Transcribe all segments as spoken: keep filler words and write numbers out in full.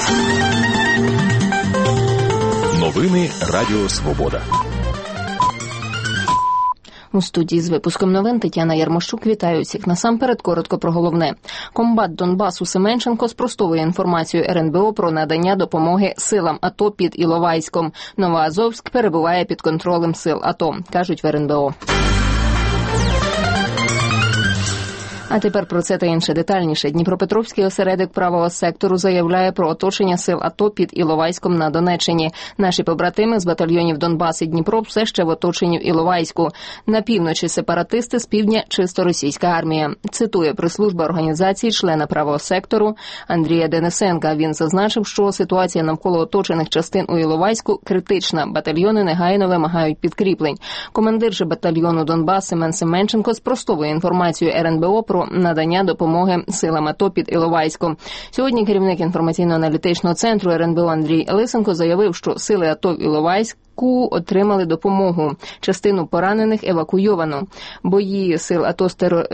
Новини Радіо Свобода. У студії з випуском новин Тетяна Ярмощук. Вітаю всіх. Насамперед коротко про головне. Комбат Донбасу Семенченко спростовує інформацію ер ен бе о про надання допомоги силам АТО під Іловайськом. Новоазовськ перебуває під контролем сил АТО, кажуть в ер ен бе о. А тепер про це та інше детальніше. Дніпропетровський осередок правого сектору заявляє про оточення сил АТО під Іловайськом на Донеччині. Наші побратими з батальйонів Донбас і Дніпро все ще в оточенні в Іловайську. На півночі сепаратисти, з півдня чисто російська армія. Цитує прес-служба організації члена правого сектору Андрія Денисенка. Він зазначив, що ситуація навколо оточених частин у Іловайську критична. Батальйони негайно вимагають підкріплень. Командир же батальйону Донбас Семен Семенченко спростовує інформацію ер ен бе о про надання допомоги силам АТО під Іловайськом. Сьогодні керівник інформаційно-аналітичного центру ер ен бе о Андрій Лисенко заявив, що сили АТО в Іловайську отримали допомогу. Частину поранених евакуйовано. Бої сил АТО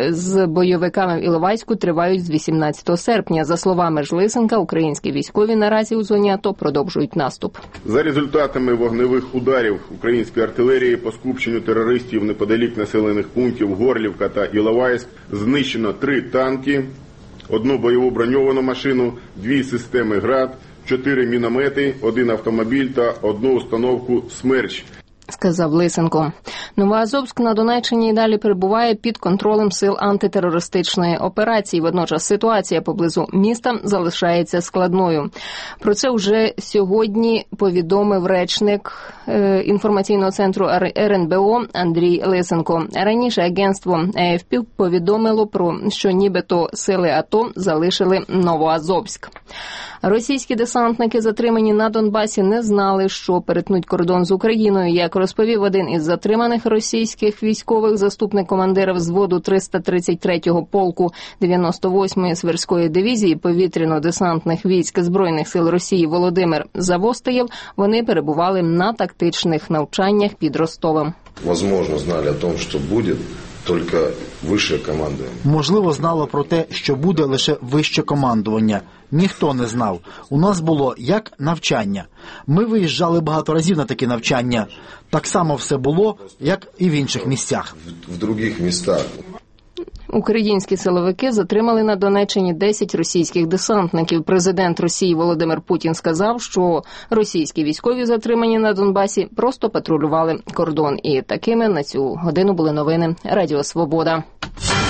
з бойовиками в Іловайську тривають з вісімнадцятого серпня. За словами ж Лисенка, українські військові наразі у зоні АТО продовжують наступ. За результатами вогневих ударів української артилерії по скупченню терористів неподалік населених пунктів Горлівка та Іловайськ знищено три танки, одну бойову броньовану машину, дві системи ГРАД, чотири міномети, один автомобіль та одну установку «Смерч», сказав Лисенко. Новоазовськ на Донеччині і далі перебуває під контролем сил антитерористичної операції. Водночас ситуація поблизу міста залишається складною. Про це вже сьогодні повідомив речник е, інформаційного центру ер ен бе о Андрій Лисенко. Раніше агентство ей еф пі повідомило про, що нібито сили АТО залишили Новоазовськ. Російські десантники, затримані на Донбасі, не знали, що перетнуть кордон з Україною. Як розповів один із затриманих російських військових, заступник командира взводу триста тридцять третього полку дев'яносто восьмої Сверської дивізії повітряно-десантних військ Збройних сил Росії Володимир Завостаєв, вони перебували на тактичних навчаннях під Ростовом. Возможно, знали о том, що буде. Тільки вище командування. Можливо, знало про те, що буде лише вище командування. Ніхто не знав. У нас було як навчання. Ми виїжджали багато разів на такі навчання. Так само все було, як і в інших місцях. В, в інших містах. Українські силовики затримали на Донеччині десять російських десантників. Президент Росії Володимир Путін сказав, що російські військові, затримані на Донбасі, просто патрулювали кордон. І такими на цю годину були новини Радіо Свобода.